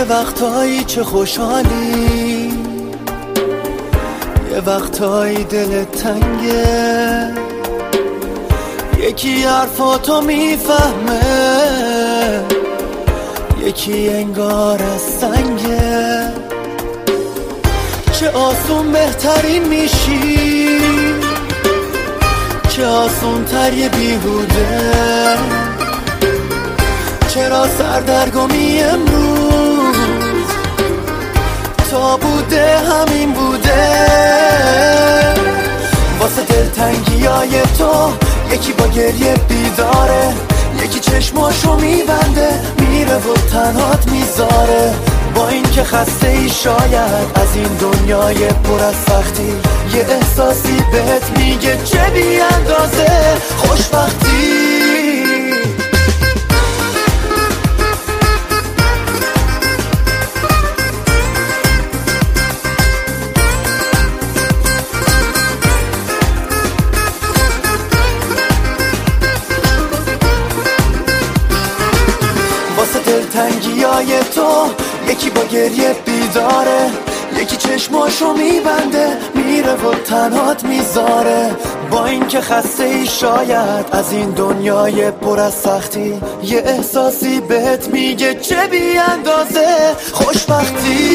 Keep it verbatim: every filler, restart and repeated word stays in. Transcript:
وقتایی چه خوشحالی، یه وقتایی دلت تنگه، یکی حرفاتو میفهمه، یکی انگار از سنگه. چه آسون بهترین میشی، چه آسون تر یه بیهوده. چرا سردرگمی امروز تا بوده همین بوده. واسه دلتنگی های تو یکی با گریه بیداره، یکی چشماشو میبنده میره و تنهات میذاره. با این که خسته ای شاید از این دنیای پر از سختی، یه احساسی بهت میگه چه بی اندازه خوشبختی. واسه دلتنگی های تو یکی با گریه بیداره، یکی چشماشو میبنده میره و تنهات میذاره. با این که خسته ای شاید از این دنیای پر از سختی، یه احساسی بهت میگه چه بی اندازه خوشبختی.